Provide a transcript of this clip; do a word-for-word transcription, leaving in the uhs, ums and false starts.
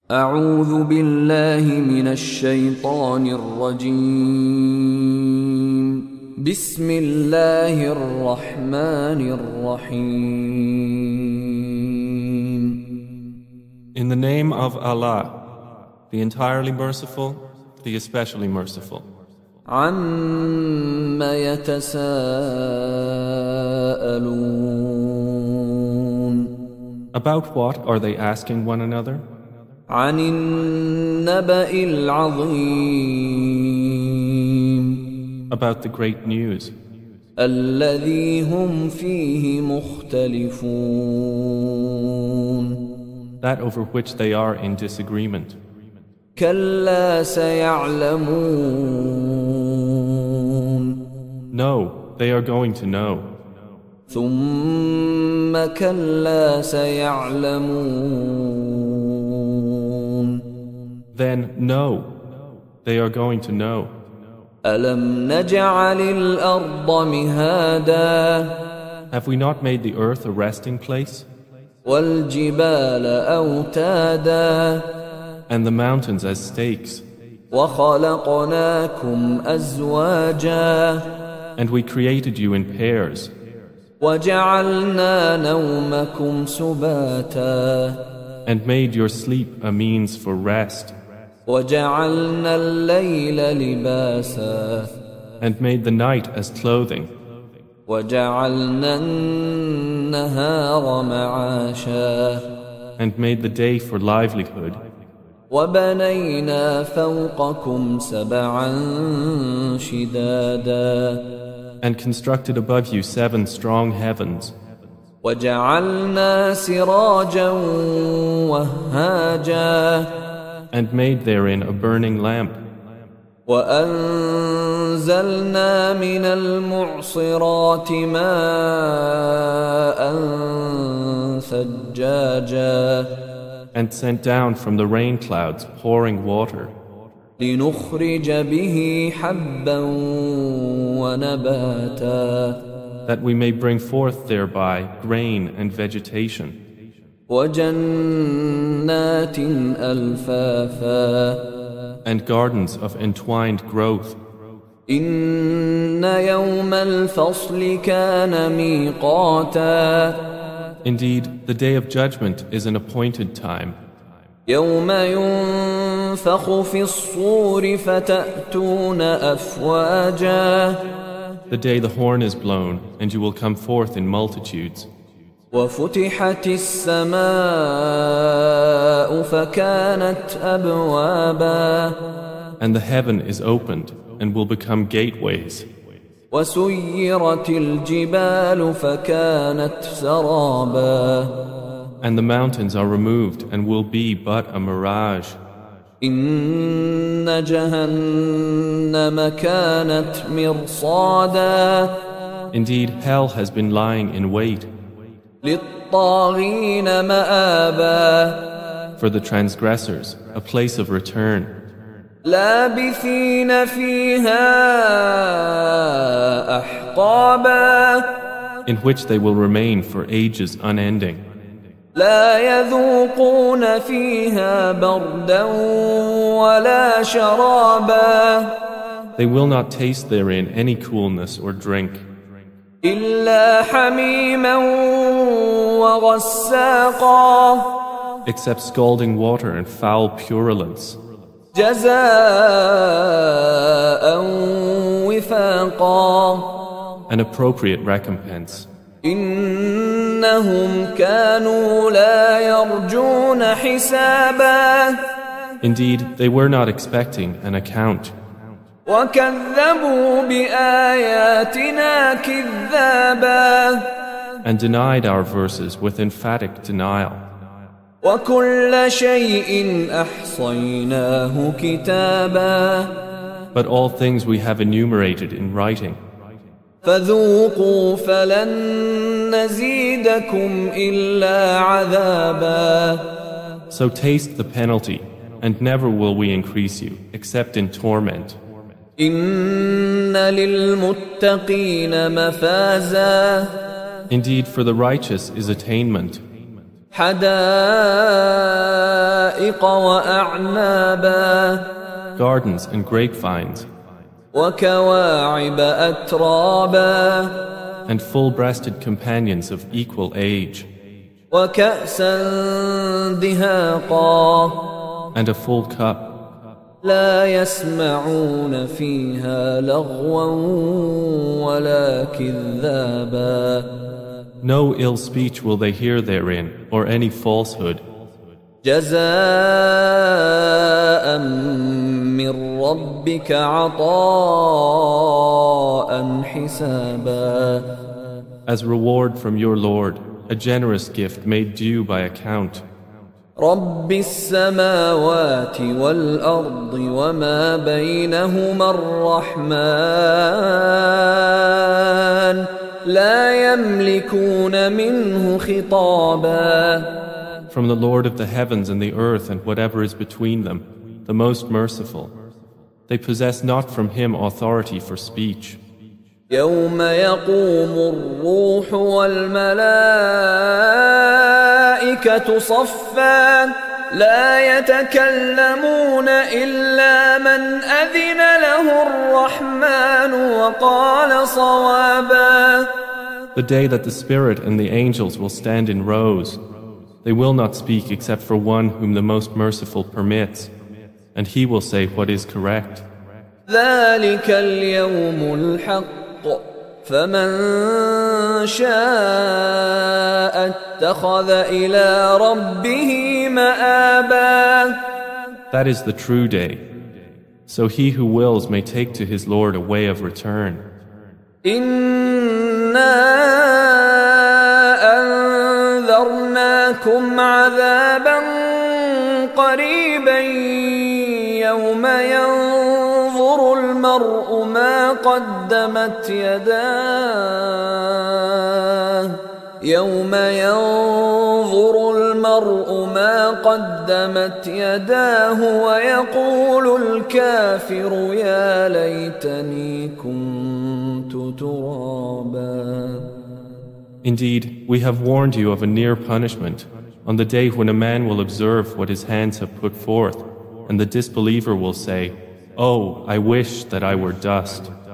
أعوذ بالله من الشيطان الرجيم بسم الله الرحمن الرحيم In the name of Allah, the entirely merciful, the especially merciful. عَمَّ يَتَسَاءَلُونَ About what are they asking one another? عَنِ النَّبَإِ الْعَظِيمِ About the great news, الَّذِي هُمْ فِيهِ مُخْتَلِفُونَ that over which they are in disagreement. كَلَّا سَيَعْلَمُونَ No, they are going to know. ثُمَّ كَلَّا سَيَعْلَمُونَ Then, no, they are going to know. أَلَمْ نَجْعَلِ الْأَرْضَ مِهَادًا Have we not made the earth a resting place, وَالْجِبَالَ أَوْتَادًا and the mountains as stakes, وَخَلَقْنَاكُمْ أَزْوَاجًا and we created you in pairs, وَجَعَلْنَا نَوْمَكُمْ سُبَاتًا and made your sleep a means for rest, وَجَعَلْنَا اللَّيْلَ لِبَاسًا and made the night as clothing, وَجَعَلْنَا النَّهَارَ مَعَاشًا and made the day for livelihood, وَبَنَيْنَا فَوْقَكُمْ سَبْعًا شِدَادًا and constructed above you seven strong heavens, وَجَعَلْنَا سِرَاجًا وَهَّاجًا and made therein a burning lamp, وَأَنزَلْنَا مِنَ الْمُعْصِرَاتِ مَاءً ثَجَّاجًا and sent down from the rain clouds pouring water, لِنُخْرِجَ بِهِ حَبًّا وَنَبَاتًا that we may bring forth thereby grain and vegetation, وَجَنَّاتٍ أَلْفَافًا and gardens of entwined growth. إِنَّ يَوْمَ الْفَصْلِ كَانَ مِيقَاتًا Indeed, the day of judgment is an appointed time, يَوْمَ يُنفَخُ فِي الصُّورِ فَتَأْتُونَ أَفْوَاجًا the day the horn is blown, and you will come forth in multitudes. وَفُتِحَتِ السَّمَاءُ فَكَانَتْ أَبْوَابًا And the heaven is opened, and will become gateways. وَسُيِّرَتِ الْجِبَالُ فَكَانَتْ سَرَابًا And the mountains are removed, and will be but a mirage. إِنَّ جَهَنَّمَ كَانَتْ مِرْصَادًا Indeed, hell has been lying in wait لِلطَّاغِينَ مَآبًا for the transgressors, a place of return, لَابِثِينَ فِيهَا أَحْقَابًا in which they will remain for ages unending. لَا يَذُوقُونَ فِيهَا بَرْدًا وَلَا شَرَابًا They will not taste therein any coolness or drink, إِلَّا حَمِيمًا وَغَسَّاقًا except scalding water and foul purulence, جَزَاءً وِفَاقًا an appropriate recompense. إِنَّهُمْ كَانُوا لَا يَرْجُونَ حِسَابًا Indeed, they were not expecting an account, وَكَذَّبُوا بِآيَاتِنَا كِذَّابًا and denied our verses with emphatic denial. وَكُلَّ شَيْءٍ أَحْصَيْنَاهُ كِتَابًا But all things we have enumerated in writing. فَذُوقُوا فَلَن نَّزِيدَكُمْ إِلَّا عَذَابًا So taste the penalty, and never will we increase you, except in torment. إِنَّ لِلْمُتَّقِينَ مَفَازًا Indeed, for the righteous is attainment, حدائق وأعنابا gardens and grapevines, وكواعب أترابا and full-breasted companions of equal age, وكأسا دهاقا and a full cup. لا يسمعون فيها لغوا ولا كذابا No ill speech will they hear therein, or any falsehood. جزاء من ربك عطاء حسابا As reward from your Lord, a generous gift made due by account. رب السماوات والأرض وما بينهما الرحمن لا يملكون منه خطابا From the Lord of the heavens and the earth and whatever is between them, the most merciful. They possess not from him authority for speech. يوم يقوم الروح والملائكة صفا لا يتكلمون إلا من أذن له الرحمن وقال صوابا The day that the Spirit and the angels will stand in rows, they will not speak except for one whom the most merciful permits, and he will say what is correct. ذلك اليوم الحق فمن شاء اتخذ إلى ربه مآبا That is the true day. So he who wills may take to his Lord a way of return. إنا أنذرناكم عذابا قريبا يوم ينظر المرء ما قدمت يداه يوم ينظر المرء ما قدمت يداه ويقول الكافر يا ليتني كنت ترابا Indeed, we have warned you of a near punishment on the day when a man will observe what his hands have put forth, and the disbeliever will say, "Oh, I wish that I were dust."